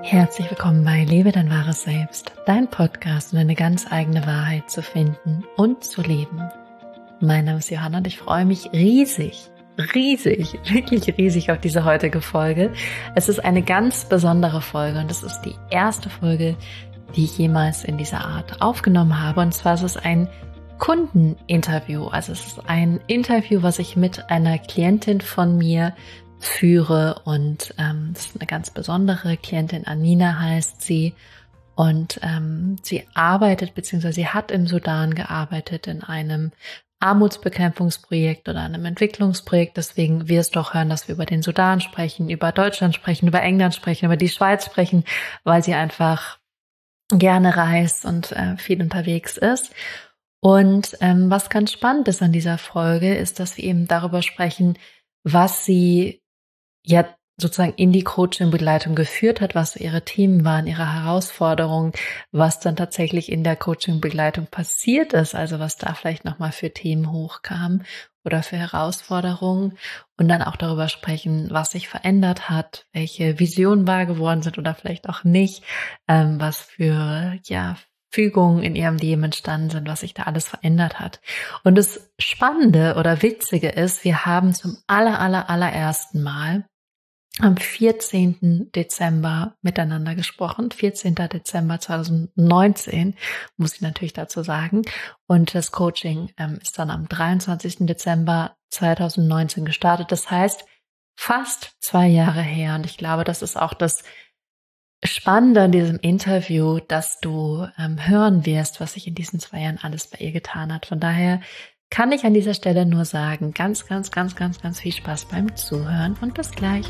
Herzlich willkommen bei Lebe dein wahres Selbst, dein Podcast, um deine ganz eigene Wahrheit zu finden und zu leben. Mein Name ist Johanna und ich freue mich riesig, wirklich riesig auf diese heutige Folge. Es ist eine ganz besondere Folge und es ist die erste Folge, die ich jemals in dieser Art aufgenommen habe. Und zwar ist es ein Kundeninterview. Also es ist ein Interview, was ich mit einer Klientin von mir führe und das ist eine ganz besondere Klientin, Amina heißt sie, und sie arbeitet bzw. sie hat im Sudan gearbeitet in einem Armutsbekämpfungsprojekt oder einem Entwicklungsprojekt. Deswegen wirst du auch hören, dass wir über den Sudan sprechen, über Deutschland sprechen, über England sprechen, über die Schweiz sprechen, weil sie einfach gerne reist und viel unterwegs ist. Und was ganz spannend ist an dieser Folge, ist, dass wir eben darüber sprechen, was sie ja sozusagen in die Coaching-Begleitung geführt hat, was ihre Themen waren, ihre Herausforderungen, was dann tatsächlich in der Coaching-Begleitung passiert ist, also was da vielleicht nochmal für Themen hochkam oder für Herausforderungen, und dann auch darüber sprechen, was sich verändert hat, welche Visionen wahr geworden sind oder vielleicht auch nicht, was für Fügungen in ihrem Leben entstanden sind, was sich da alles verändert hat. Und das Spannende oder Witzige ist, wir haben zum allerersten Mal am 14. Dezember miteinander gesprochen. 14. Dezember 2019, muss ich natürlich dazu sagen. Und das Coaching ist dann am 23. Dezember 2019 gestartet. Das heißt, fast 2 Jahre her. Und ich glaube, das ist auch das Spannende an diesem Interview, dass du hören wirst, was sich in diesen 2 Jahren alles bei ihr getan hat. Von daher kann ich an dieser Stelle nur sagen, ganz viel Spaß beim Zuhören und bis gleich.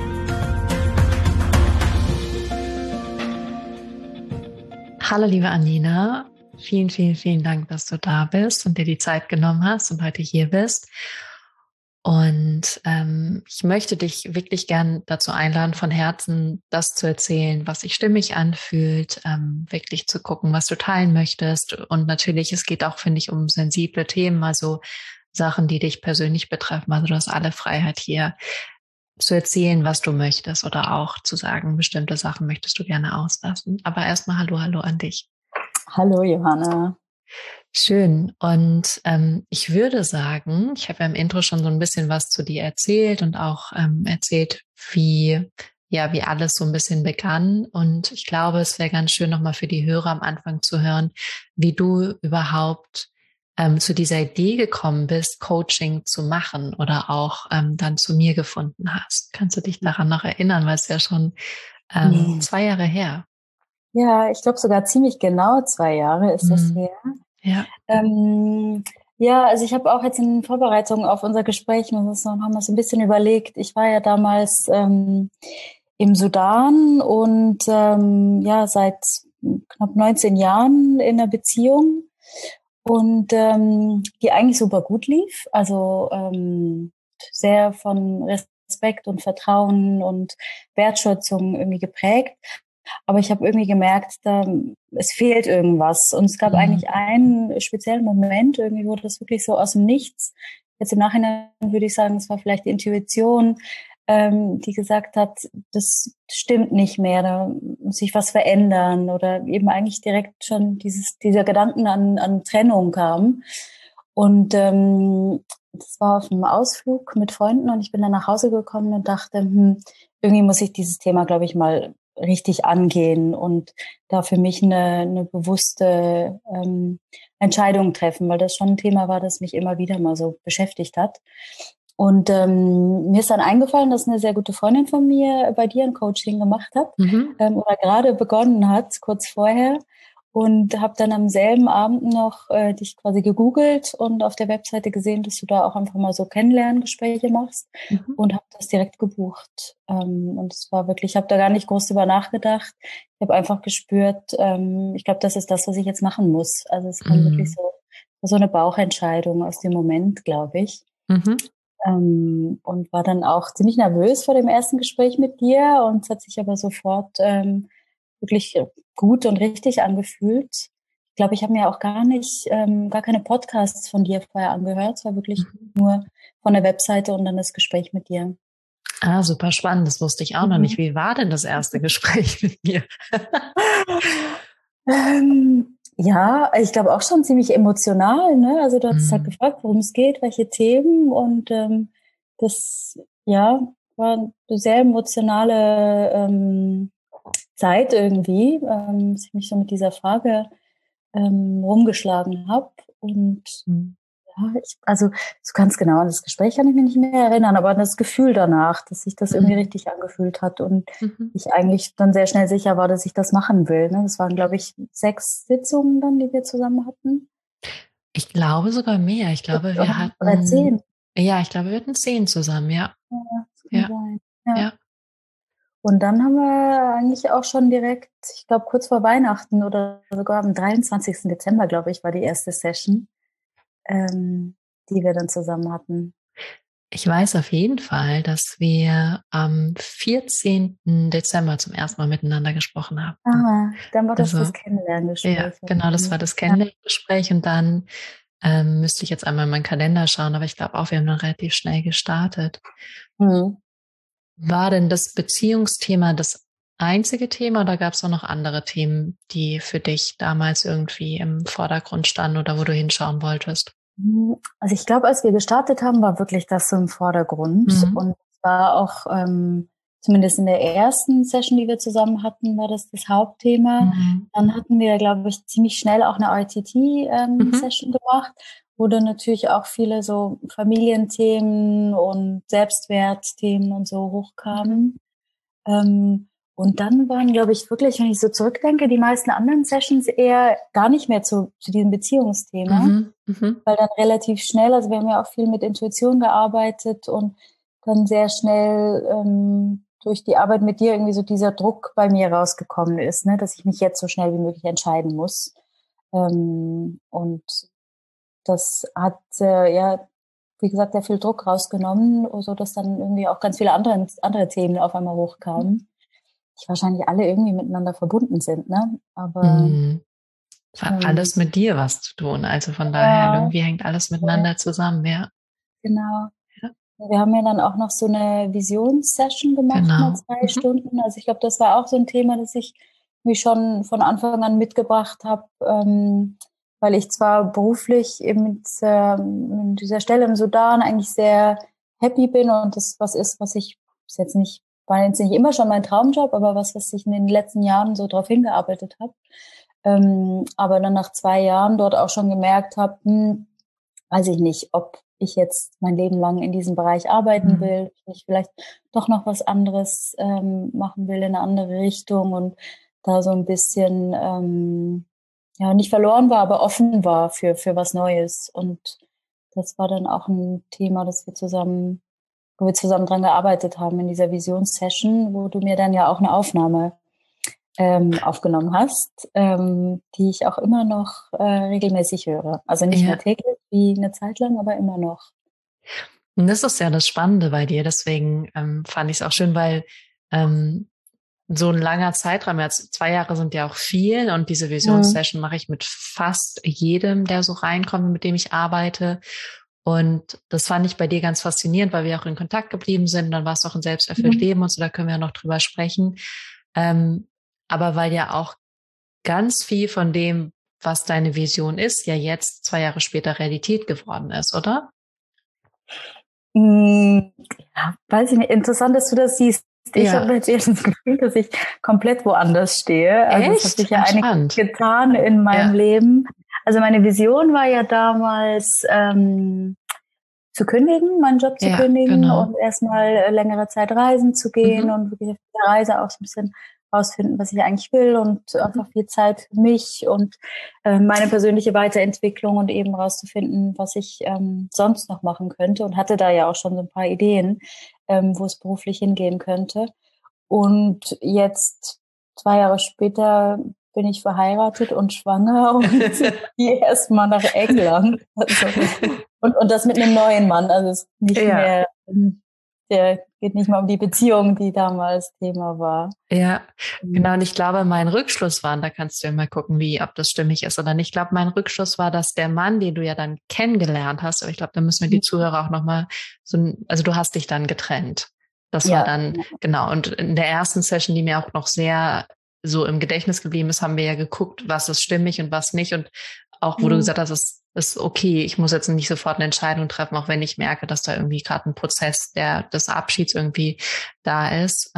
Hallo liebe Amina, vielen Dank, dass du da bist und dir die Zeit genommen hast und heute hier bist. Und ich möchte dich wirklich gern dazu einladen, von Herzen das zu erzählen, was sich stimmig anfühlt, wirklich zu gucken, was du teilen möchtest. Und natürlich, es geht auch, finde ich, um sensible Themen, also Sachen, die dich persönlich betreffen. Also du hast alle Freiheit hier zu erzählen, was du möchtest, oder auch zu sagen, bestimmte Sachen möchtest du gerne auslassen. Aber erstmal hallo an dich. Hallo Johanna. Schön. Und ich würde sagen, ich habe ja im Intro schon so ein bisschen was zu dir erzählt und auch erzählt, wie alles so ein bisschen begann. Und ich glaube, es wäre ganz schön, nochmal für die Hörer am Anfang zu hören, wie du überhaupt zu dieser Idee gekommen bist, Coaching zu machen oder auch dann zu mir gefunden hast. Kannst du dich daran noch erinnern, weil es ja schon 2 Jahre her. Ja, ich glaube sogar ziemlich genau 2 Jahre ist das her. Ja. Ja, also ich habe auch jetzt in Vorbereitung auf unser Gespräch haben wir so ein bisschen überlegt. Ich war ja damals im Sudan und seit knapp 19 Jahren in einer Beziehung und die eigentlich super gut lief. Also sehr von Respekt und Vertrauen und Wertschätzung irgendwie geprägt. Aber ich habe irgendwie gemerkt, es fehlt irgendwas. Und es gab eigentlich einen speziellen Moment, irgendwie wurde das wirklich so aus dem Nichts. Jetzt im Nachhinein würde ich sagen, es war vielleicht die Intuition, die gesagt hat, das stimmt nicht mehr, da muss sich was verändern. Oder eben eigentlich direkt schon dieser Gedanken an Trennung kam. Und das war auf einem Ausflug mit Freunden und ich bin dann nach Hause gekommen und dachte, irgendwie muss ich dieses Thema, glaube ich, mal richtig angehen und da für mich eine bewusste Entscheidung treffen, weil das schon ein Thema war, das mich immer wieder mal so beschäftigt hat. Und mir ist dann eingefallen, dass eine sehr gute Freundin von mir bei dir ein Coaching gemacht hat oder gerade begonnen hat, kurz vorher. Und habe dann am selben Abend noch dich quasi gegoogelt und auf der Webseite gesehen, dass du da auch einfach mal so Kennenlerngespräche machst und habe das direkt gebucht. Und es war wirklich, ich habe da gar nicht groß drüber nachgedacht. Ich habe einfach gespürt, ich glaube, das ist das, was ich jetzt machen muss. Also es kam wirklich so eine Bauchentscheidung aus dem Moment, glaube ich. Und war dann auch ziemlich nervös vor dem ersten Gespräch mit dir und es hat sich aber sofort wirklich gut und richtig angefühlt. Ich glaube, ich habe mir auch gar keine Podcasts von dir vorher angehört. Es war wirklich nur von der Webseite und dann das Gespräch mit dir. Ah, super spannend. Das wusste ich auch noch nicht. Wie war denn das erste Gespräch mit mir? Ja, ich glaube auch schon ziemlich emotional, ne? Also du hast halt gefragt, worum es geht, welche Themen und das, ja, war eine sehr emotionale Zeit irgendwie, dass ich mich so mit dieser Frage rumgeschlagen habe und ja, also so ganz genau an das Gespräch kann ich mich nicht mehr erinnern, aber an das Gefühl danach, dass sich das irgendwie richtig angefühlt hat und ich eigentlich dann sehr schnell sicher war, dass ich das machen will. Ne? Das waren, glaube ich, 6 Sitzungen dann, die wir zusammen hatten. Ich glaube sogar mehr. Ich glaube, wir Oder hatten, 10. ja, ich glaube, wir hatten 10 zusammen, ja. Ja, das kann Ja, sein. Ja. ja. Und dann haben wir eigentlich auch schon direkt, ich glaube, kurz vor Weihnachten oder sogar am 23. Dezember, glaube ich, war die erste Session, die wir dann zusammen hatten. Ich weiß auf jeden Fall, dass wir am 14. Dezember zum ersten Mal miteinander gesprochen haben. Ah, dann war das Also, das Kennenlerngespräch. ja, genau, das war das Kennenlerngespräch und dann müsste ich jetzt einmal in meinen Kalender schauen, aber ich glaube auch, wir haben dann relativ schnell gestartet. Mhm. War denn das Beziehungsthema das einzige Thema oder gab es auch noch andere Themen, die für dich damals irgendwie im Vordergrund standen oder wo du hinschauen wolltest? Also ich glaube, als wir gestartet haben, war wirklich das so im Vordergrund. Mhm. Und es war auch, zumindest in der ersten Session, die wir zusammen hatten, war das Hauptthema. Mhm. Dann hatten wir, glaube ich, ziemlich schnell auch eine ITT-Session gemacht, wo dann natürlich auch viele so Familienthemen und Selbstwertthemen und so hochkamen. Und dann waren, glaube ich, wirklich, wenn ich so zurückdenke, die meisten anderen Sessions eher gar nicht mehr zu diesem Beziehungsthema, weil dann relativ schnell, also wir haben ja auch viel mit Intuition gearbeitet und dann sehr schnell durch die Arbeit mit dir irgendwie so dieser Druck bei mir rausgekommen ist, ne, dass ich mich jetzt so schnell wie möglich entscheiden muss. Und das hat ja, wie gesagt, sehr viel Druck rausgenommen, so dass dann irgendwie auch ganz viele andere Themen auf einmal hochkamen, die wahrscheinlich alle irgendwie miteinander verbunden sind, ne? Aber Es hat alles mit dir was zu tun. Also von daher, ja, irgendwie hängt alles miteinander zusammen, ja. genau. Ja, Wir haben ja dann auch noch so eine Visionssession gemacht, mal genau. 2 Stunden. Also ich glaube, das war auch so ein Thema, das ich mich schon von Anfang an mitgebracht habe, weil ich zwar beruflich eben mit dieser Stelle im Sudan eigentlich sehr happy bin und das was ist, was ich ist jetzt nicht, war jetzt nicht immer schon mein Traumjob, aber was ich in den letzten Jahren so drauf hingearbeitet habe. Aber dann nach 2 Jahren dort auch schon gemerkt habe, weiß ich nicht, ob ich jetzt mein Leben lang in diesem Bereich arbeiten will, ob ich vielleicht doch noch was anderes machen will in eine andere Richtung und da so ein bisschen ja nicht verloren war, aber offen war für was Neues. Und das war dann auch ein Thema, wo wir zusammen dran gearbeitet haben in dieser Visionssession, wo du mir dann ja auch eine Aufnahme aufgenommen hast, die ich auch immer noch regelmäßig höre. Also nicht mehr Ja. täglich wie eine Zeit lang, aber immer noch. Und das ist ja das Spannende bei dir. Deswegen fand ich es auch schön, weil so ein langer Zeitraum, jetzt 2 Jahre sind ja auch viel und diese Visionssession mache ich mit fast jedem, der so reinkommt, mit dem ich arbeite. Und das fand ich bei dir ganz faszinierend, weil wir auch in Kontakt geblieben sind. Dann war es auch ein selbsterfülltes Leben und so, da können wir ja noch drüber sprechen. Aber weil ja auch ganz viel von dem, was deine Vision ist, ja jetzt 2 Jahre später Realität geworden ist, oder? Ja, weiß ich nicht. Interessant, dass du das siehst. Ich Ja. habe jetzt eher das Gefühl, dass ich komplett woanders stehe. Also es hat sich Echt? ja einiges Entspannt. getan in meinem Leben. Also meine Vision war ja damals zu kündigen, meinen Job zu Ja, kündigen genau. und erstmal längere Zeit reisen zu gehen und wirklich auf der Reise auch so ein bisschen rausfinden, was ich eigentlich will und einfach viel Zeit für mich und meine persönliche Weiterentwicklung und eben rauszufinden, was ich sonst noch machen könnte und hatte da ja auch schon so ein paar Ideen, wo es beruflich hingehen könnte. Und jetzt 2 Jahre später bin ich verheiratet und schwanger und gehe erstmal nach England. Also, und das mit einem neuen Mann. Also es ist nicht mehr, der geht nicht mal um die Beziehung, die damals Thema war. Ja, genau. Und ich glaube, mein Rückschluss war, und da kannst du ja mal gucken, ob das stimmig ist oder nicht. Ich glaube, mein Rückschluss war, dass der Mann, den du ja dann kennengelernt hast, aber ich glaube, da müssen wir die Zuhörer auch nochmal also du hast dich dann getrennt. Das war Ja. dann, genau. Und in der ersten Session, die mir auch noch sehr so im Gedächtnis geblieben ist, haben wir ja geguckt, was ist stimmig und was nicht. Und auch, wo du Mhm. gesagt hast, es ist okay, ich muss jetzt nicht sofort eine Entscheidung treffen, auch wenn ich merke, dass da irgendwie gerade ein Prozess des Abschieds irgendwie da ist.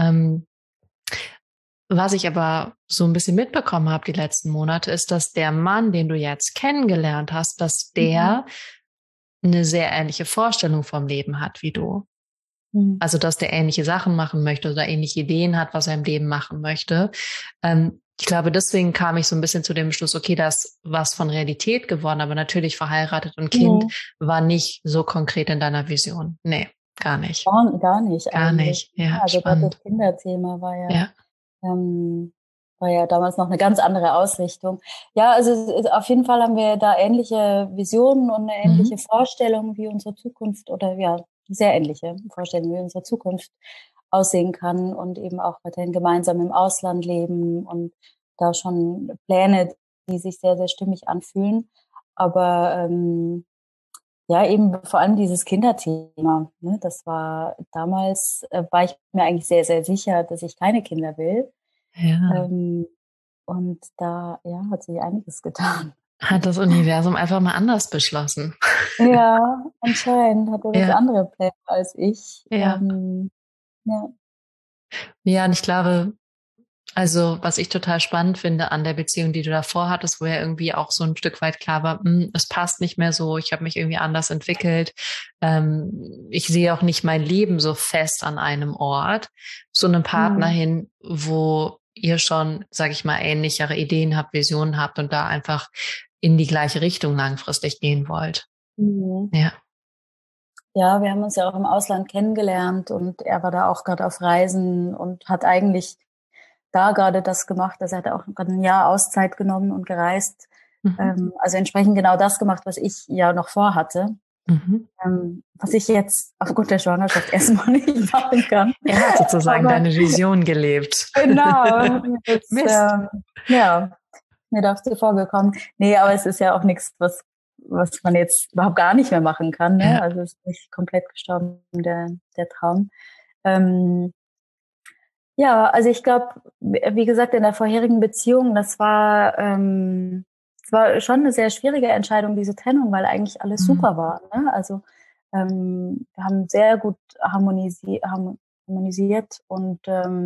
Was ich aber so ein bisschen mitbekommen habe die letzten Monate, ist, dass der Mann, den du jetzt kennengelernt hast, dass Mhm. der eine sehr ähnliche Vorstellung vom Leben hat wie du. Mhm. Also, dass der ähnliche Sachen machen möchte oder ähnliche Ideen hat, was er im Leben machen möchte. Ich glaube, deswegen kam ich so ein bisschen zu dem Schluss, okay, da ist was von Realität geworden, aber natürlich verheiratet und Kind Mhm. war nicht so konkret in deiner Vision. Nee, gar nicht. Gar nicht Gar eigentlich. nicht. Ja, Also gerade spannend. das Kinderthema Ja. ähm, war ja damals noch eine ganz andere Ausrichtung. Ja, also auf jeden Fall haben wir da ähnliche Visionen und eine ähnliche Mhm. Vorstellung, wie unsere Zukunft oder ja, sehr ähnliche Vorstellungen, wie unsere Zukunft aussehen kann und eben auch weiterhin gemeinsam im Ausland leben und da schon Pläne, die sich sehr, sehr stimmig anfühlen. Aber ja, eben vor allem dieses Kinderthema, ne? Das war damals, war ich mir eigentlich sehr, sehr sicher, dass ich keine Kinder will. Ja. Ähm, und da, ja, hat sich einiges getan. Hat das Universum einfach mal anders beschlossen. Ja, anscheinend hat er das Ja, andere Pläne als ich. ja. Ja. Ja, und ich glaube, also, was ich total spannend finde an der Beziehung, die du davor hattest, wo ja irgendwie auch so ein Stück weit klar war, es passt nicht mehr so, ich habe mich irgendwie anders entwickelt. Ich sehe auch nicht mein Leben so fest an einem Ort, zu einem Partner Mhm. hin, wo ihr schon, sage ich mal, ähnlichere Ideen habt, Visionen habt und da einfach in die gleiche Richtung langfristig gehen wollt. Mhm. Ja. Ja, wir haben uns ja auch im Ausland kennengelernt und er war da auch gerade auf Reisen und hat eigentlich da gerade das gemacht. Also er hat auch gerade ein Jahr Auszeit genommen und gereist. Mhm. Also entsprechend genau das gemacht, was ich ja noch vorhatte. Mhm. Was ich jetzt aufgrund der Schwangerschaft erstmal nicht machen kann. Er hat sozusagen Aber deine Vision gelebt. genau, das, Mist. ja, mir darf zuvor gekommen. Nee, aber es ist ja auch nichts, was man jetzt überhaupt gar nicht mehr machen kann. Ne? Ja. Also es ist nicht komplett gestorben, der Traum. Ähm, ja, also ich glaube, wie gesagt, in der vorherigen Beziehung, es war schon eine sehr schwierige Entscheidung, diese Trennung, weil eigentlich alles Mhm. super war. Ne? Also wir haben sehr gut harmonisiert und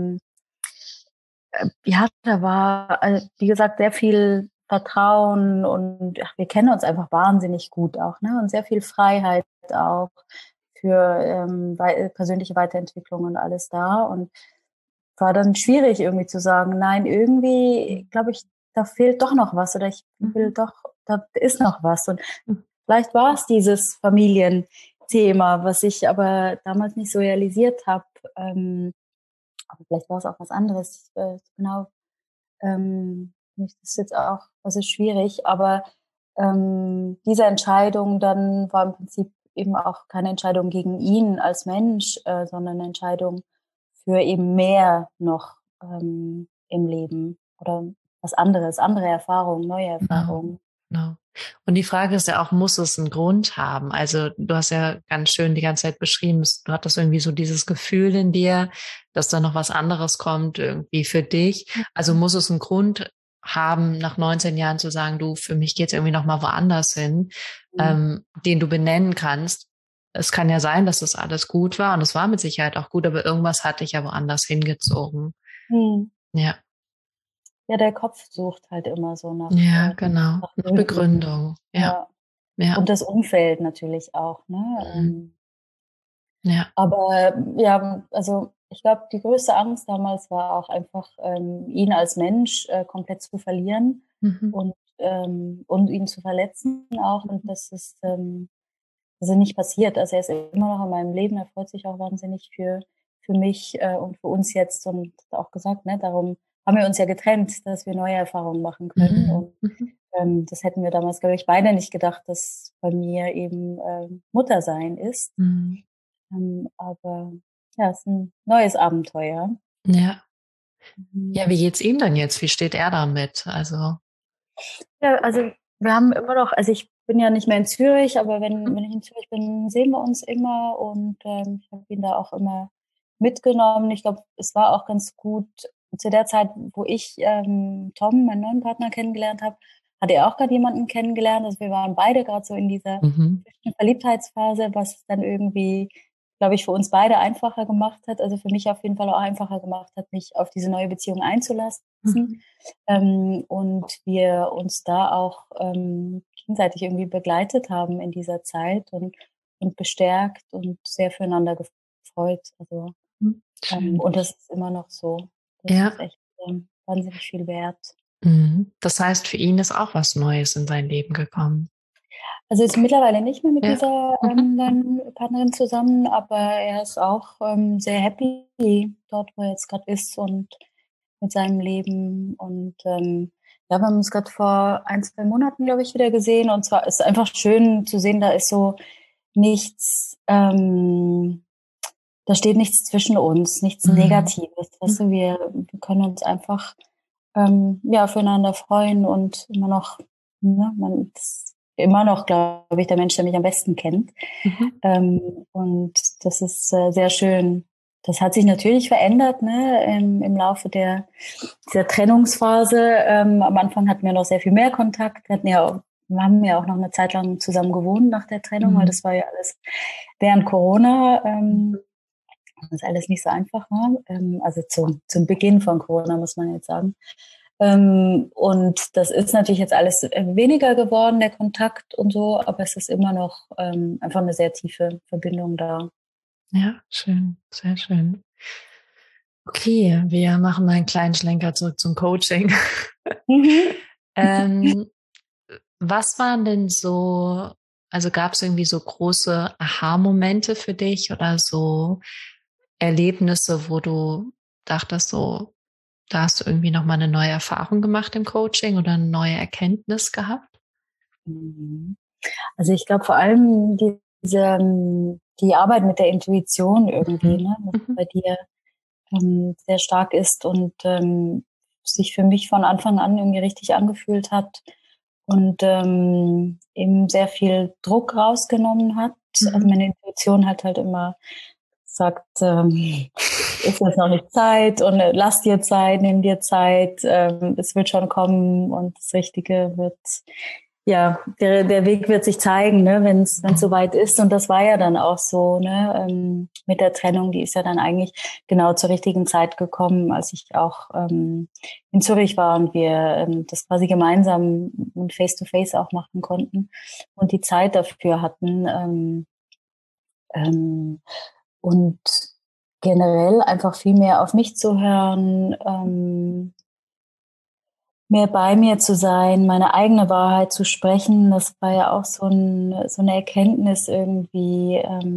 ja, da war, wie gesagt, sehr viel Vertrauen und ach, wir kennen uns einfach wahnsinnig gut auch, ne? Und sehr viel Freiheit auch für persönliche Weiterentwicklung und alles da. Und war dann schwierig irgendwie zu sagen, nein, irgendwie glaube ich, da fehlt doch noch was oder ich will Mhm. doch, da ist noch was. Und vielleicht war es dieses Familienthema, was ich aber damals nicht so realisiert habe. Aber vielleicht war es auch was anderes. Genau, das ist jetzt auch, das ist schwierig, aber diese Entscheidung dann war im Prinzip eben auch keine Entscheidung gegen ihn als Mensch, sondern eine Entscheidung für eben mehr noch im Leben oder was anderes, andere Erfahrungen, neue Genau, Erfahrungen. genau. Und die Frage ist ja auch, muss es einen Grund haben? Also du hast ja ganz schön die ganze Zeit beschrieben, du hattest irgendwie so dieses Gefühl in dir, dass da noch was anderes kommt irgendwie für dich. Also muss es einen Grund haben, nach 19 Jahren zu sagen, du, für mich geht's irgendwie noch mal woanders hin, Mhm. den du benennen kannst. Es kann ja sein, dass das alles gut war und es war mit Sicherheit auch gut, aber irgendwas hat dich ja woanders hingezogen. Mhm. Ja, Ja, der Kopf sucht halt immer so ja, genau. nach Nach Gründen. Begründung. Ja, Ja. ja. Und das Umfeld natürlich auch, ne? Mhm. Ja. Aber ja, also ich glaube, die größte Angst damals war auch einfach, ihn als Mensch komplett zu verlieren Mhm. und ihn zu verletzen auch. Und das ist nicht passiert. Also er ist immer noch in meinem Leben, er freut sich auch wahnsinnig für mich und für uns jetzt und hat auch gesagt, ne, darum haben wir uns ja getrennt, dass wir neue Erfahrungen machen können. Mhm. Und Mhm. das hätten wir damals, glaube ich, beide nicht gedacht, dass bei mir eben Mutter sein ist. Mhm. Aber ja, es ist ein neues Abenteuer. Ja. Mhm. Ja, wie geht's ihm denn jetzt? Wie steht er damit? Also. Ja, also wir haben immer noch, also ich bin ja nicht mehr in Zürich, aber Mhm. wenn ich in Zürich bin, sehen wir uns immer und ich habe ihn da auch immer mitgenommen. Ich glaube, es war auch ganz gut zu der Zeit, wo ich Tom, meinen neuen Partner, kennengelernt habe, hat er auch gerade jemanden kennengelernt. Also wir waren beide gerade so in dieser Verliebtheitsphase, was dann irgendwie, glaube ich, für uns beide einfacher gemacht hat. Also für mich auf jeden Fall auch einfacher gemacht hat, mich auf diese neue Beziehung einzulassen. Und wir uns da auch gegenseitig irgendwie begleitet haben in dieser Zeit und bestärkt und sehr füreinander gefreut. Also, und das ist immer noch so. Das ist echt wahnsinnig viel wert. Das heißt, für ihn ist auch was Neues in sein Leben gekommen. Also ist mittlerweile nicht mehr mit dieser neuen Partnerin zusammen, aber er ist auch sehr happy dort, wo er jetzt gerade ist und mit seinem Leben. Und ja, wir haben uns gerade vor 1-2 Monaten, glaube ich, wieder gesehen. Und zwar ist es einfach schön zu sehen, da ist so nichts, da steht nichts zwischen uns, nichts Negatives. Weißt du, wir können uns einfach füreinander freuen und immer noch, ne, man ist immer noch, glaube ich, der Mensch, der mich am besten kennt. Und das ist sehr schön. Das hat sich natürlich verändert, ne, im Laufe dieser Trennungsphase. Am Anfang hatten wir noch sehr viel mehr Kontakt. Wir haben ja auch noch eine Zeit lang zusammen gewohnt nach der Trennung, weil das war ja alles während Corona. Das ist alles nicht so einfach, ne? Also zum Beginn von Corona, muss man jetzt sagen. Und das ist natürlich jetzt alles weniger geworden, der Kontakt und so, aber es ist immer noch einfach eine sehr tiefe Verbindung da. Ja, schön, sehr schön. Okay, wir machen mal einen kleinen Schlenker zurück zum Coaching. Was waren denn so, also gab es irgendwie so große Aha-Momente für dich oder so Erlebnisse, wo du dachtest, so, da hast du irgendwie nochmal eine neue Erfahrung gemacht im Coaching oder eine neue Erkenntnis gehabt? Also ich glaube vor allem die Arbeit mit der Intuition irgendwie, ne, bei dir sehr stark ist und sich für mich von Anfang an irgendwie richtig angefühlt hat und eben sehr viel Druck rausgenommen hat. Also meine Intuition hat halt immer gesagt, ist jetzt noch nicht Zeit und lass dir Zeit, nimm dir Zeit, es wird schon kommen und das Richtige wird, ja, der Weg wird sich zeigen, ne, wenn es soweit ist. Und das war ja dann auch so, ne, mit der Trennung, die ist ja dann eigentlich genau zur richtigen Zeit gekommen, als ich auch in Zürich war und wir das quasi gemeinsam Face-to-Face auch machen konnten und die Zeit dafür hatten. Und generell einfach viel mehr auf mich zu hören, mehr bei mir zu sein, meine eigene Wahrheit zu sprechen. Das war ja auch so eine Erkenntnis irgendwie,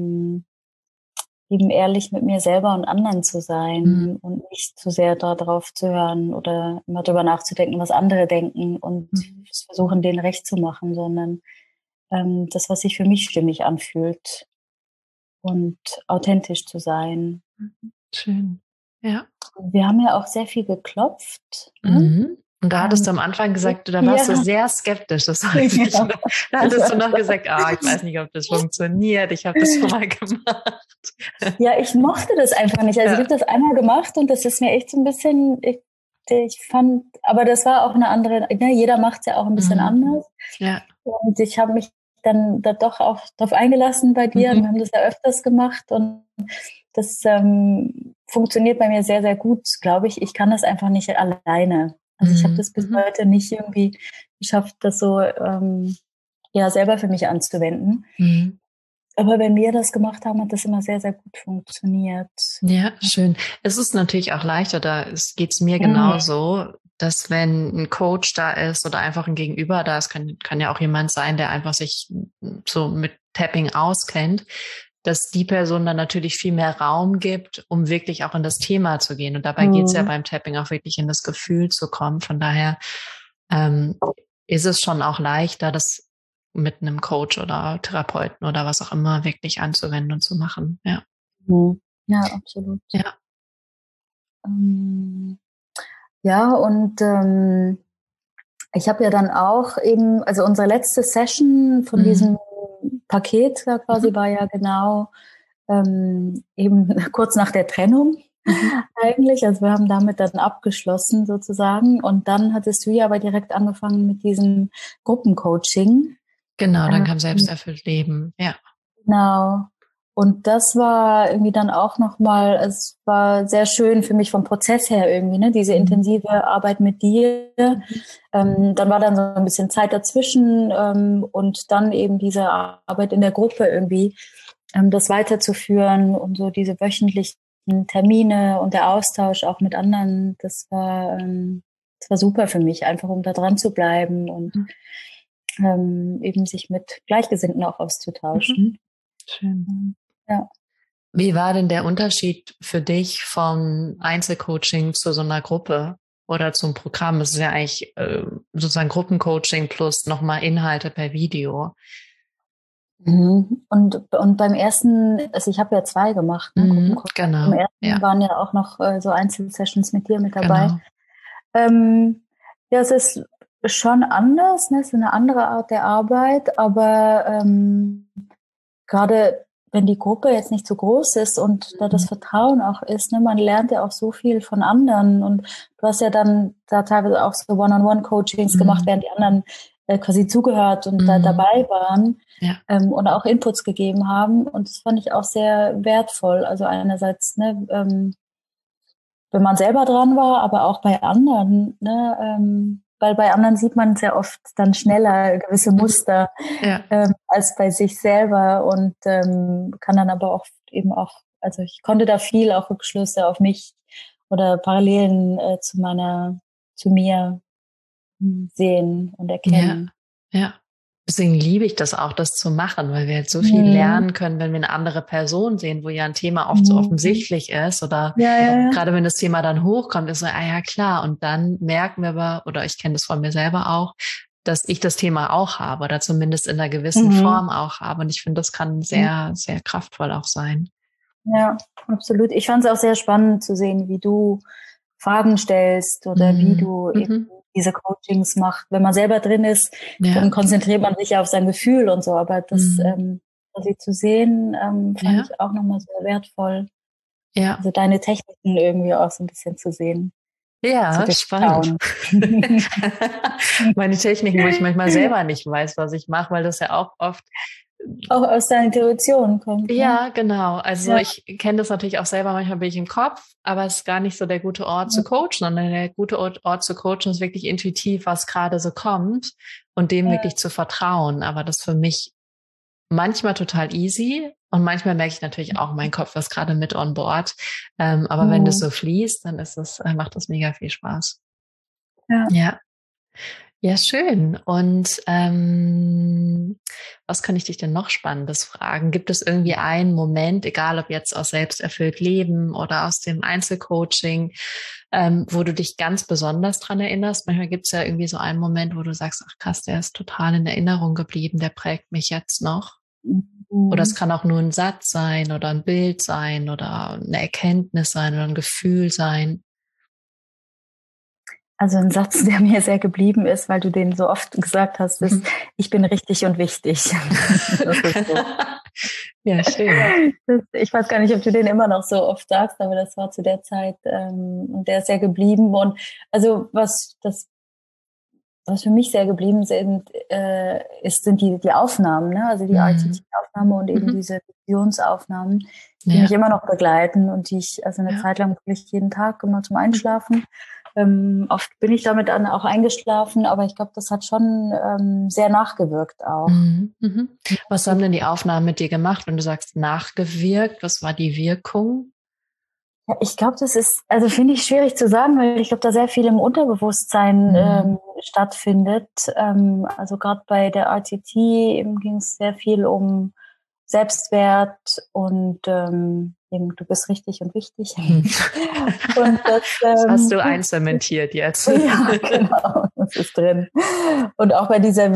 eben ehrlich mit mir selber und anderen zu sein und nicht zu sehr darauf zu hören oder immer darüber nachzudenken, was andere denken und versuchen, denen recht zu machen, sondern das, was sich für mich stimmig anfühlt und authentisch zu sein. Schön, ja. Wir haben ja auch sehr viel geklopft. Ne? Und da hattest du am Anfang gesagt, da warst du sehr skeptisch. Das weiß ich. Da hattest du noch gesagt, ich weiß nicht, ob das funktioniert. Ich habe das schon mal gemacht. Ja, ich mochte das einfach nicht. Also ich habe das einmal gemacht und das ist mir echt so ein bisschen, ich fand, aber das war auch eine andere, ne, jeder macht es ja auch ein bisschen anders. Ja. Und ich habe mich dann da doch auch drauf eingelassen bei dir. Wir haben das ja öfters gemacht und das funktioniert bei mir sehr, sehr gut, glaube ich. Ich kann das einfach nicht alleine. Also ich habe das bis heute nicht irgendwie geschafft, das so selber für mich anzuwenden. Aber wenn wir das gemacht haben, hat das immer sehr, sehr gut funktioniert. Ja, schön. Es ist natürlich auch leichter, da geht es mir genauso, dass wenn ein Coach da ist oder einfach ein Gegenüber da ist, kann ja auch jemand sein, der einfach sich so mit Tapping auskennt, dass die Person dann natürlich viel mehr Raum gibt, um wirklich auch in das Thema zu gehen. Und dabei geht es ja beim Tapping auch wirklich in das Gefühl zu kommen. Von daher ist es schon auch leichter, das mit einem Coach oder Therapeuten oder was auch immer wirklich anzuwenden und zu machen. Ja, ja, absolut. Ja, ja, und ich habe ja dann auch eben, also unsere letzte Session von diesem Paket da quasi war ja genau eben kurz nach der Trennung eigentlich. Also wir haben damit dann abgeschlossen sozusagen. Und dann hattest du ja aber direkt angefangen mit diesem Gruppencoaching. Genau, dann kam Selbsterfüllt Leben, ja. Genau. Und das war irgendwie dann auch nochmal, es war sehr schön für mich vom Prozess her irgendwie, ne, diese intensive Arbeit mit dir. Dann war dann so ein bisschen Zeit dazwischen und dann eben diese Arbeit in der Gruppe irgendwie, das weiterzuführen und so diese wöchentlichen Termine und der Austausch auch mit anderen, das war super für mich, einfach um da dran zu bleiben und eben sich mit Gleichgesinnten auch auszutauschen. Schön. Ja. Wie war denn der Unterschied für dich vom Einzelcoaching zu so einer Gruppe oder zum Programm? Es ist ja eigentlich sozusagen Gruppencoaching plus nochmal Inhalte per Video. Und beim ersten, also ich habe ja 2 gemacht, ne, Gruppencoaching. Genau. Beim ersten waren ja auch noch so Einzelsessions mit dir mit dabei. Genau. Ja, es ist schon anders, ne? Es ist eine andere Art der Arbeit, aber gerade wenn die Gruppe jetzt nicht so groß ist und da das Vertrauen auch ist, ne, man lernt ja auch so viel von anderen und du hast ja dann da teilweise auch so One-on-One-Coachings gemacht, während die anderen quasi zugehört und da dabei waren und auch Inputs gegeben haben und das fand ich auch sehr wertvoll. Also einerseits, ne, wenn man selber dran war, aber auch bei anderen, ne, weil bei anderen sieht man sehr oft dann schneller gewisse Muster als bei sich selber und kann dann aber auch eben auch, also ich konnte da viel auch Rückschlüsse auf mich oder Parallelen zu mir sehen und erkennen. Ja. Deswegen liebe ich das auch, das zu machen, weil wir halt so viel lernen können, wenn wir eine andere Person sehen, wo ja ein Thema oft so offensichtlich ist oder gerade wenn das Thema dann hochkommt, ist so, ja klar, und dann merken wir aber, oder ich kenne das von mir selber auch, dass ich das Thema auch habe oder zumindest in einer gewissen Form auch habe und ich finde, das kann sehr, sehr kraftvoll auch sein. Ja, absolut. Ich fand es auch sehr spannend zu sehen, wie du Fragen stellst oder wie du eben diese Coachings machst. Wenn man selber drin ist, dann konzentriert man sich ja auf sein Gefühl und so, aber das quasi zu sehen, fand ich auch nochmal sehr wertvoll. Ja. Also deine Techniken irgendwie auch so ein bisschen zu sehen. Ja, spannend. Meine Techniken, wo ich manchmal selber nicht weiß, was ich mache, weil das ja auch oft auch aus deiner Intuition kommt. Ja, genau. Also ich kenne das natürlich auch selber, manchmal bin ich im Kopf, aber es ist gar nicht so der gute Ort zu coachen, sondern der gute Ort zu coachen ist wirklich intuitiv, was gerade so kommt und dem wirklich zu vertrauen. Aber das ist für mich manchmal total easy und manchmal merke ich natürlich auch, mein Kopf ist gerade mit on board. Aber wenn das so fließt, dann ist es, macht das mega viel Spaß. Ja. Ja, schön. Und was kann ich dich denn noch Spannendes fragen? Gibt es irgendwie einen Moment, egal ob jetzt aus Selbsterfüllt Leben oder aus dem Einzelcoaching, wo du dich ganz besonders dran erinnerst? Manchmal gibt es ja irgendwie so einen Moment, wo du sagst, ach krass, der ist total in Erinnerung geblieben, der prägt mich jetzt noch. Oder es kann auch nur ein Satz sein oder ein Bild sein oder eine Erkenntnis sein oder ein Gefühl sein. Also ein Satz, der mir sehr geblieben ist, weil du den so oft gesagt hast, ist, ich bin richtig und wichtig. Das ist so. Ja, schön. Ich weiß gar nicht, ob du den immer noch so oft sagst, aber das war zu der Zeit und der ist sehr geblieben. Und also was für mich sehr geblieben sind die Aufnahmen, ne? Also die RTT-Aufnahme und eben diese Visionsaufnahmen, die mich immer noch begleiten und die ich also eine Zeit lang wirklich jeden Tag immer zum Einschlafen. Oft bin ich damit dann auch eingeschlafen, aber ich glaube, das hat schon sehr nachgewirkt auch. Was haben denn die Aufnahmen mit dir gemacht, wenn du sagst nachgewirkt? Was war die Wirkung? Ja, ich glaube, das ist, also finde ich schwierig zu sagen, weil ich glaube, da sehr viel im Unterbewusstsein stattfindet. Also gerade bei der RTT ging es sehr viel um Selbstwert und eben, du bist richtig und wichtig. Und das hast du einzementiert jetzt. Ja, genau, das ist drin. Und auch bei dieser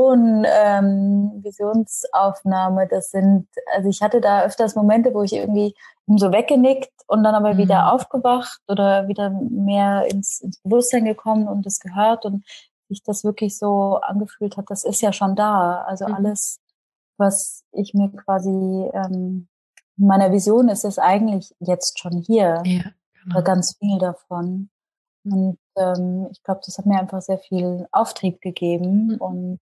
Visionsaufnahme, also ich hatte da öfters Momente, wo ich irgendwie so weggenickt und dann aber wieder aufgewacht oder wieder mehr ins Bewusstsein gekommen und das gehört und sich das wirklich so angefühlt hat, das ist ja schon da. Also alles, was ich mir quasi in meiner Vision ist es eigentlich jetzt schon hier, Ja, genau. ganz viel davon. Und ich glaube, das hat mir einfach sehr viel Auftrieb gegeben Mhm. und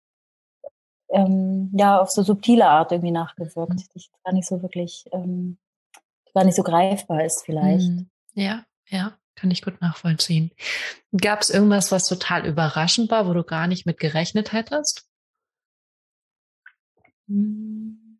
ja, auf so subtile Art irgendwie Mhm. nachgewirkt, die ich gar nicht so wirklich, gar nicht so greifbar ist vielleicht. Mhm. Ja, ja, kann ich gut nachvollziehen. Gab es irgendwas, was total überraschend war, wo du gar nicht mit gerechnet hättest? Hm.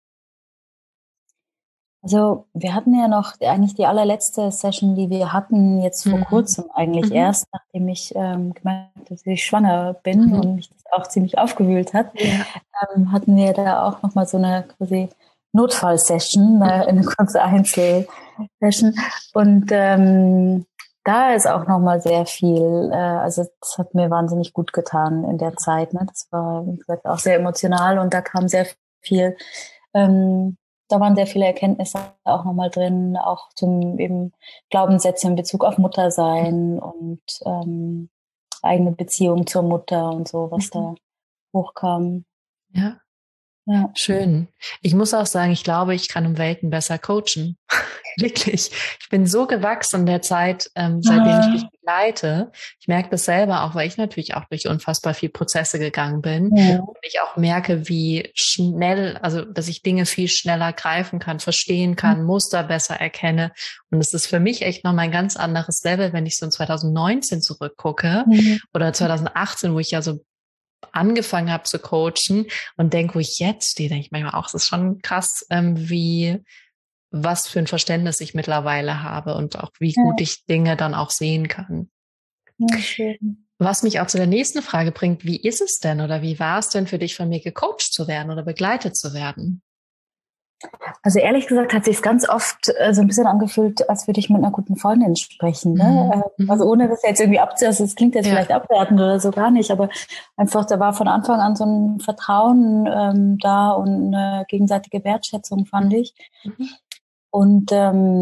Also, wir hatten ja noch eigentlich die allerletzte Session, die wir hatten, jetzt vor Mhm. kurzem eigentlich Mhm. erst, nachdem ich, gemerkt habe, dass ich schwanger bin Mhm. und mich das auch ziemlich aufgewühlt hat, Ja. hatten wir da auch noch mal so 'ne quasi Notfall-Session, Mhm. 'ne kurze Einzel-Session. Und, da ist auch noch mal sehr viel also, das hat mir wahnsinnig gut getan in der Zeit, ne? Das war, wie gesagt, auch sehr emotional und da kam sehr viel ähm, da waren sehr viele Erkenntnisse auch noch mal drin, auch zum eben Glaubenssätze in Bezug auf Muttersein und, eigene Beziehung zur Mutter und so, was Mhm. da hochkam. Ja. Ja. Schön. Ich muss auch sagen, ich glaube, ich kann um Welten besser coachen. Wirklich. Ich bin so gewachsen in der Zeit, seitdem ich dich Ah, begleite. Ich merke das selber auch, weil ich natürlich auch durch unfassbar viel Prozesse gegangen bin. mhm. Und ich auch merke, wie schnell, also, dass ich Dinge viel schneller greifen kann, verstehen Mhm. kann, Muster besser erkenne. Und es ist für mich echt nochmal ein ganz anderes Level, wenn ich so in 2019 zurückgucke Mhm. oder 2018, wo ich ja so angefangen habe zu coachen und denke, wo ich jetzt stehe, denke ich manchmal auch, es ist schon krass, wie was für ein Verständnis ich mittlerweile habe und auch wie Ja, gut ich Dinge dann auch sehen kann. ja, schön. Was mich auch zu der nächsten Frage bringt, wie ist es denn oder wie war es denn für dich, von mir gecoacht zu werden oder begleitet zu werden? Also, ehrlich gesagt hat sich's ganz oft, so 'n bisschen angefühlt, als würde ich mit 'ner guten Freundin sprechen, ne? Mhm. Also, Mhm. ohne das jetzt irgendwie also, es klingt jetzt Ja. vielleicht abwertend oder so, gar nicht, aber einfach da war von Anfang an so 'n Vertrauen, da und 'ne gegenseitige Wertschätzung, fand Mhm. ich. Mhm. Und,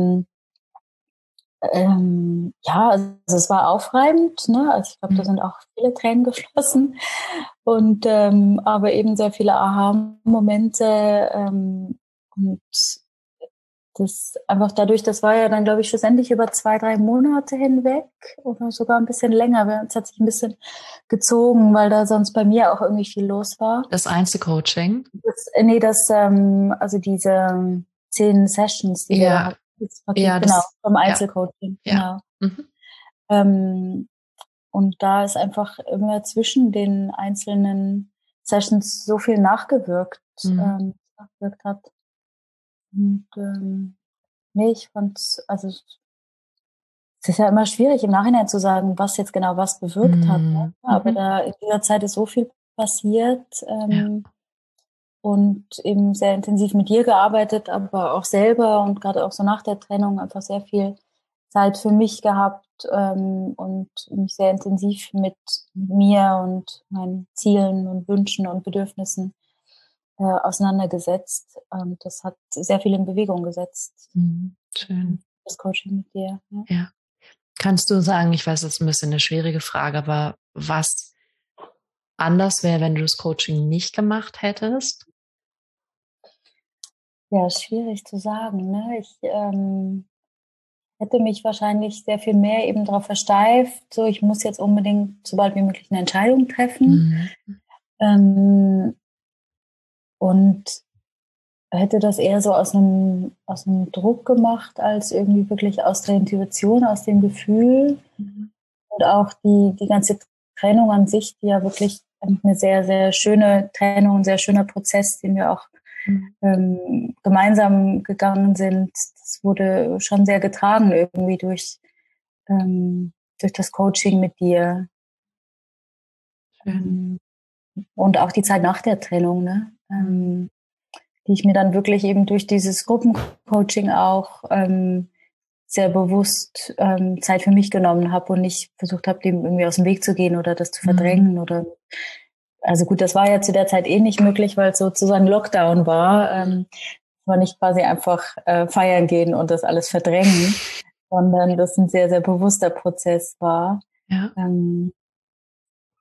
ja, also es war aufreibend, ne? Also, ich glaube, da Mhm. sind auch viele Tränen geflossen und, aber eben sehr viele Aha-Momente, und das einfach dadurch das war ja dann, glaube ich, schlussendlich über 2 3 Monate hinweg oder sogar 'n bisschen länger. Es hat sich 'n bisschen gezogen, weil da sonst bei mir auch irgendwie viel los war. Das Einzelcoaching? Ne, also diese 10 Sessions, die wir da Ja, hatten, das Paket, ja, genau, das, vom ja, Einzelcoaching, ja. genau. Mhm. Ähm, und da ist einfach immer zwischen den einzelnen Sessions so viel Mhm. nachgewirkt hat. Und, ne, ich fand's also, es ist ja immer schwierig, im Nachhinein zu sagen, was jetzt genau was bewirkt hat, ne? Mhm. Aber Mhm. da in dieser Zeit ist so viel passiert, Ja. und eben sehr intensiv mit dir gearbeitet, aber auch selber und grade auch so nach der Trennung einfach sehr viel Zeit für mich gehabt, und mich sehr intensiv mit mir und meinen Zielen und Wünschen und Bedürfnissen, auseinandergesetzt. Das hat sehr viel in Bewegung gesetzt, Mhm. Schön. das Coaching mit dir, ja. Ja. Kannst du sagen, ich weiß, das ist ein bisschen eine schwierige Frage, aber was anders wäre, wenn du das Coaching nicht gemacht hättest? Ja, schwierig zu sagen, ne? Ich, hätte mich wahrscheinlich sehr viel mehr eben darauf versteift, so: „Ich muss jetzt unbedingt so bald wie möglich 'ne Entscheidung treffen." Mhm. Ähm, und hätte das eher so aus 'nem Druck gemacht, als irgendwie wirklich aus der Intuition, aus dem Gefühl. Mhm. Und auch die ganze Trennung an sich, die ja wirklich 'ne sehr, sehr schöne Trennung, 'n sehr schöner Prozess, den wir auch, Mhm. gemeinsam gegangen sind. Das wurde schon sehr getragen irgendwie durch das Coaching mit dir. Schön. Ähm, und auch die Zeit nach der Trennung, ne? Mhm. Die ich mir dann wirklich eben durch dieses Gruppencoaching auch, sehr bewusst, Zeit für mich genommen habe und nicht versucht habe, dem irgendwie aus dem Weg zu gehen oder das zu Mhm. verdrängen oder also gut, das war ja zu der Zeit eh nicht möglich, weil es sozusagen Lockdown war. War nicht quasi einfach, feiern gehen und das alles verdrängen, sondern das 'n sehr, sehr bewusster Prozess war. Ja, Ähm,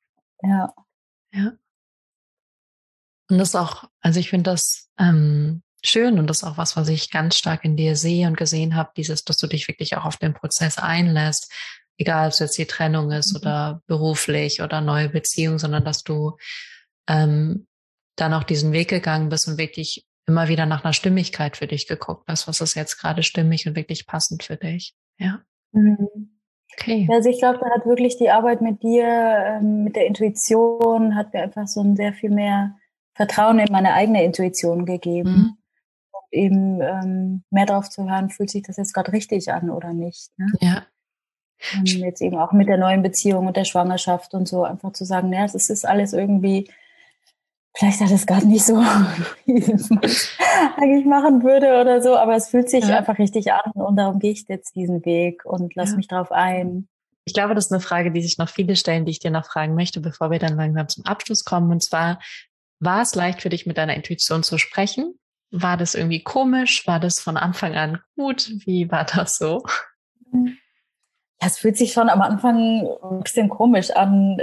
ja. ja. Und das auch, also, ich finde das, schön und das ist auch was ich ganz stark in dir sehe und gesehen habe, dass du dich wirklich auch auf den Prozess einlässt, egal ob es jetzt die Trennung ist oder beruflich oder neue Beziehung, sondern dass du dann auch diesen Weg gegangen bist und wirklich immer wieder nach einer Stimmigkeit für dich geguckt hast, was ist jetzt gerade stimmig und wirklich passend für dich. Ja, Mhm. okay. Ja, also ich glaube, da hat wirklich die Arbeit mit dir, mit der Intuition, hat mir einfach so ein sehr viel mehr Vertrauen in meine eigene Intuition Mhm. gegeben. Eben mehr drauf zu hören, fühlt sich das jetzt gerade richtig an oder nicht. Ne? Ja. Jetzt eben auch mit der neuen Beziehung und der Schwangerschaft und so einfach zu sagen, ja, es ist alles irgendwie, vielleicht hat es gerade nicht so, wie es eigentlich machen würde oder so, aber es fühlt sich Ja. einfach richtig an und darum gehe ich jetzt diesen Weg und lass Ja. mich drauf ein. Ich glaube, das ist eine Frage, die sich noch viele stellen, die ich dir noch fragen möchte, bevor wir dann langsam zum Abschluss kommen. Und zwar, war es leicht für dich, mit deiner Intuition zu sprechen? War das irgendwie komisch? War das von Anfang an gut? Wie war das so? Ja, es fühlt sich schon am Anfang ein bisschen komisch an,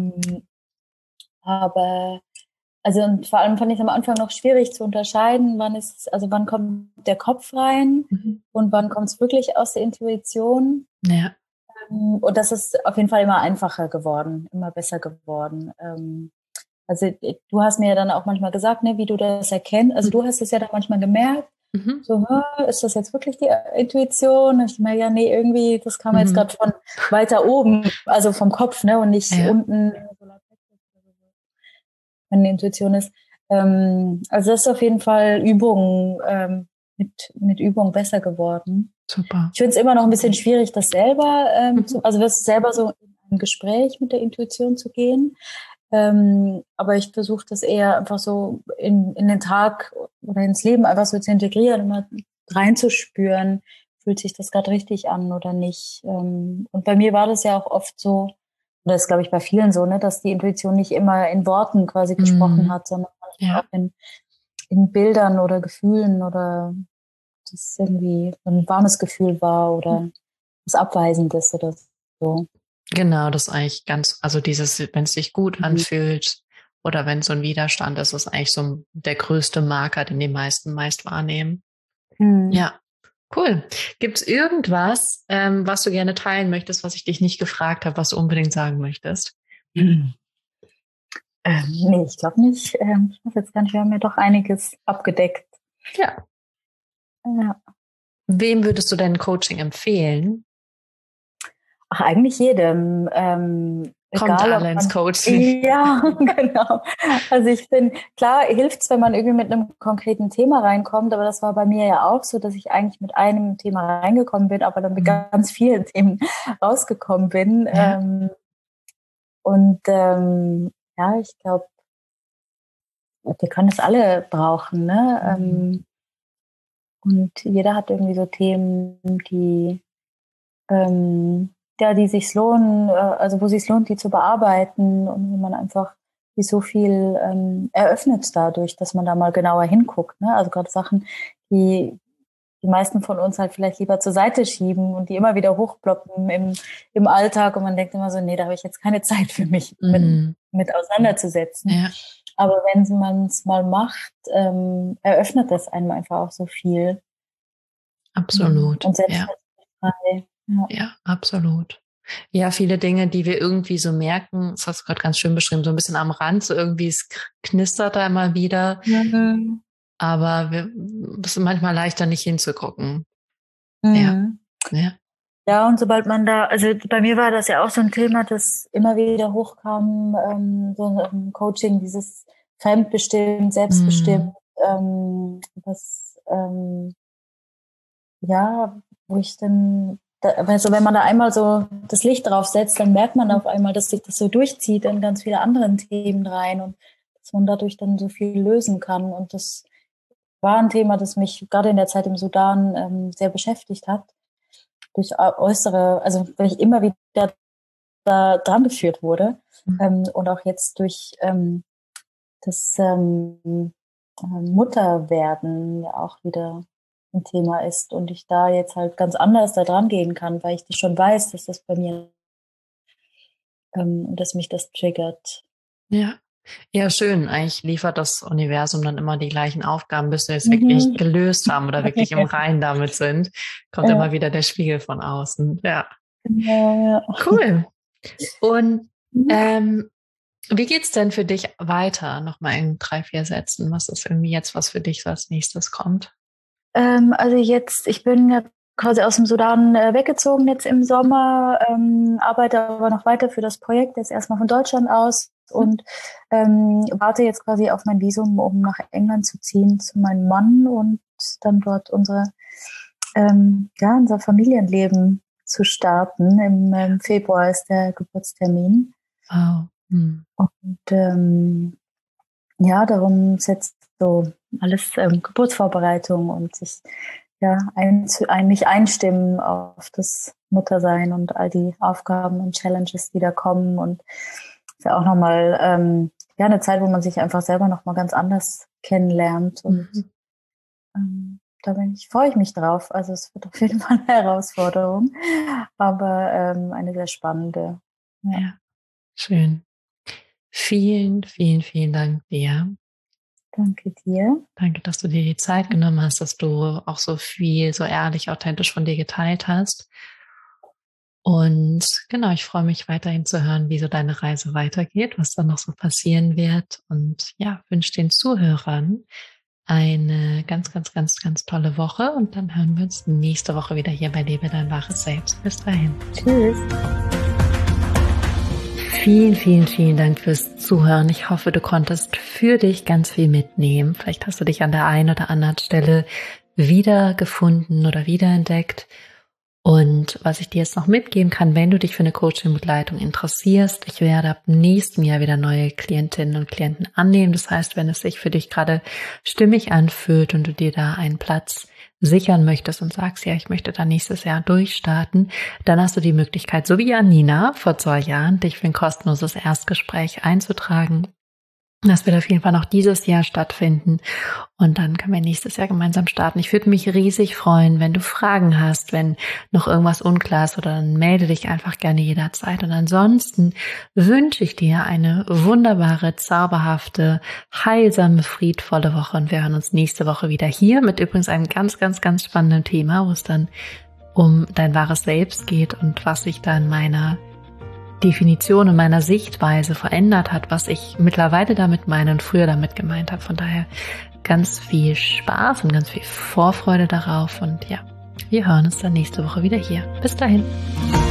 aber also und vor allem fand ich es am Anfang noch schwierig zu unterscheiden, wann kommt der Kopf rein Mhm. und wann kommt es wirklich aus der Intuition. Ja. Und das ist auf jeden Fall immer einfacher geworden, immer besser geworden. Also du hast mir ja dann auch manchmal gesagt, ne, wie du das erkennst. Also du hast es ja dann manchmal gemerkt, Mhm. so, ist das jetzt wirklich die Intuition? Und ich meine, ja, nee, irgendwie, das kam jetzt Mhm. gerade von weiter oben, also vom Kopf, ne, und nicht Ja. unten, wenn die Intuition ist. Also das ist auf jeden Fall Übung, mit Übung besser geworden. Super. Ich finde es immer noch ein bisschen schwierig, das selber, also das selber so in ein Gespräch mit der Intuition zu gehen. Aber ich versuche das eher einfach so in den Tag oder ins Leben einfach so zu integrieren, immer reinzuspüren, fühlt sich das gerade richtig an oder nicht. Und bei mir war das ja auch oft so, und das ist, glaube ich, bei vielen so, ne, dass die Intuition nicht immer in Worten quasi gesprochen hat, sondern manchmal Ja. auch in Bildern oder Gefühlen oder das irgendwie ein warmes Gefühl war oder was Abweisendes oder so. Genau, das ist eigentlich also wenn es sich gut Mhm. anfühlt oder wenn so ein Widerstand ist, ist eigentlich so der größte Marker, den die meisten meist wahrnehmen. Mhm. Ja, cool. Gibt's irgendwas, was du gerne teilen möchtest, was ich dich nicht gefragt habe, was du unbedingt sagen möchtest? Nee, ich glaube nicht. Ich weiß jetzt gar nicht, wir haben ja doch einiges abgedeckt. Ja. Ja. Wem würdest du dein Coaching empfehlen? Ach, eigentlich jedem. Kommt Egal, ob alle ins man. Coaching. Ja, genau. Also ich bin, klar, hilft's, wenn man irgendwie mit einem konkreten Thema reinkommt, aber das war bei mir ja auch so, dass ich eigentlich mit einem Thema reingekommen bin, aber dann mit ganz vielen Themen rausgekommen bin. Ja. Ja, ich glaube, wir können es alle brauchen, ne? Und jeder hat irgendwie so Themen, die sich lohnen, also wo sich lohnt, die zu bearbeiten und wo man einfach wie so viel eröffnet dadurch, dass man da mal genauer hinguckt. Ne? Also gerade Sachen, die die meisten von uns halt vielleicht lieber zur Seite schieben und die immer wieder hochploppen im Alltag und man denkt immer so, nee, da habe ich jetzt keine Zeit für mich mit auseinanderzusetzen. Ja. Aber wenn man es mal macht, eröffnet das einem einfach auch so viel Absolut. und setzt Ja. das frei. Ja. Ja, absolut. Ja, viele Dinge, die wir irgendwie so merken, das hast du gerade ganz schön beschrieben, so ein bisschen am Rand, so irgendwie es knistert da immer wieder, Mhm. aber es ist manchmal leichter nicht hinzugucken. Ja, Mhm. ja. Ja, und sobald man da, also bei mir war das ja auch so ein Thema, das immer wieder hochkam, so im Coaching, dieses fremdbestimmt, selbstbestimmt, was, ja, wo ich dann, also wenn man da einmal so das Licht drauf setzt, dann merkt man auf einmal, dass sich das so durchzieht in ganz viele anderen Themen rein und dass man dadurch dann so viel lösen kann. Und das war ein Thema, das mich gerade in der Zeit im Sudan sehr beschäftigt hat durch äußere, also weil ich immer wieder da dran geführt wurde und auch jetzt durch das Mutterwerden ja auch wieder ein Thema ist und ich da jetzt halt ganz anders da dran gehen kann, weil ich das schon weiß, dass das bei mir und dass mich das triggert. Ja. Ja, schön. Eigentlich liefert das Universum dann immer die gleichen Aufgaben, bis wir es wirklich gelöst haben oder wirklich im Reinen damit sind. Kommt immer wieder der Spiegel von außen. Ja. Genau, ja. Cool. Und wie geht's denn für dich weiter? Nochmal in 3, 4 Sätzen. Was ist irgendwie jetzt, was für dich so als nächstes kommt? Also jetzt, ich bin ja quasi aus dem Sudan weggezogen jetzt im Sommer, arbeite aber noch weiter für das Projekt, jetzt erstmal von Deutschland aus und warte jetzt quasi auf mein Visum, um nach England zu ziehen zu meinem Mann und dann dort unser Familienleben zu starten. Im Februar ist der Geburtstermin. Wow. Und darum setzt so alles Geburtsvorbereitung und sich mich einstimmen auf das Muttersein und all die Aufgaben und Challenges, die da kommen. Und ist ja auch nochmal eine Zeit, wo man sich einfach selber nochmal ganz anders kennenlernt. Und freue ich mich drauf. Also es wird auf jeden Fall eine Herausforderung, aber eine sehr spannende. Ja, schön. Vielen, vielen, vielen Dank dir. Danke dir. Danke, dass du dir die Zeit genommen hast, dass du auch so viel, so ehrlich, authentisch von dir geteilt hast. Und genau, ich freue mich weiterhin zu hören, wie so deine Reise weitergeht, was dann noch so passieren wird. Und ja, wünsche den Zuhörern eine ganz, ganz, ganz, ganz tolle Woche. Und dann hören wir uns nächste Woche wieder hier bei Lebe dein wahres Selbst. Bis dahin. Tschüss. Vielen, vielen, vielen Dank fürs Zuhören. Ich hoffe, du konntest für dich ganz viel mitnehmen. Vielleicht hast du dich an der einen oder anderen Stelle wiedergefunden oder wiederentdeckt. Und was ich dir jetzt noch mitgeben kann, wenn du dich für eine Coaching-Begleitung interessierst, ich werde ab nächstem Jahr wieder neue Klientinnen und Klienten annehmen. Das heißt, wenn es sich für dich gerade stimmig anfühlt und du dir da einen Platz sichern möchtest und sagst, ja, ich möchte da nächstes Jahr durchstarten, dann hast du die Möglichkeit, so wie Janina vor 2 Jahren, dich für ein kostenloses Erstgespräch einzutragen. Das wird auf jeden Fall noch dieses Jahr stattfinden und dann können wir nächstes Jahr gemeinsam starten. Ich würde mich riesig freuen, wenn du Fragen hast, wenn noch irgendwas unklar ist, oder dann melde dich einfach gerne jederzeit. Und ansonsten wünsche ich dir eine wunderbare, zauberhafte, heilsame, friedvolle Woche und wir hören uns nächste Woche wieder hier mit übrigens einem ganz, ganz, ganz spannenden Thema, wo es dann um dein wahres Selbst geht und was sich da in meiner Definition und meiner Sichtweise verändert hat, was ich mittlerweile damit meine und früher damit gemeint habe. Von daher ganz viel Spaß und ganz viel Vorfreude darauf und ja, wir hören uns dann nächste Woche wieder hier. Bis dahin.